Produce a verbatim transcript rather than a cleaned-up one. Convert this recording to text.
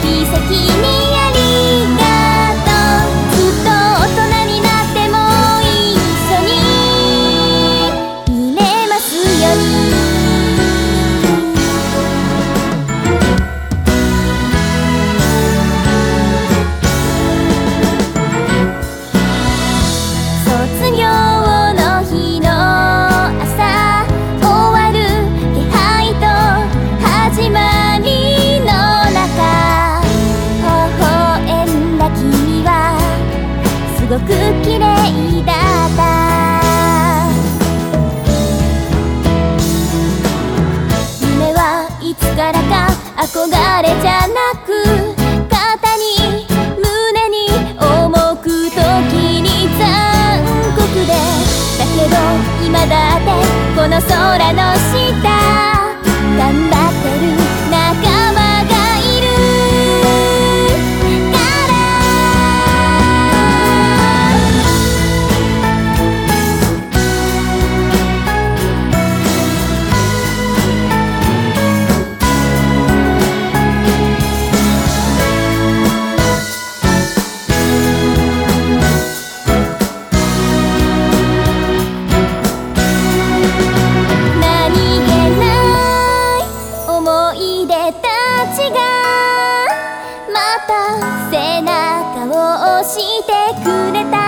先にありがとう。ずっと大人になっても一緒にいれますように。卒業の日の朝、終わる気配と始まりの中、微笑んだ君はすごく綺麗だった。夢はいつからか憧れじゃなく、肩に胸に重く時に残酷で、だけど今だってこの空の下頑張ってる仲間がいるから。何気ない思い出たちがまた背中を押してくれた。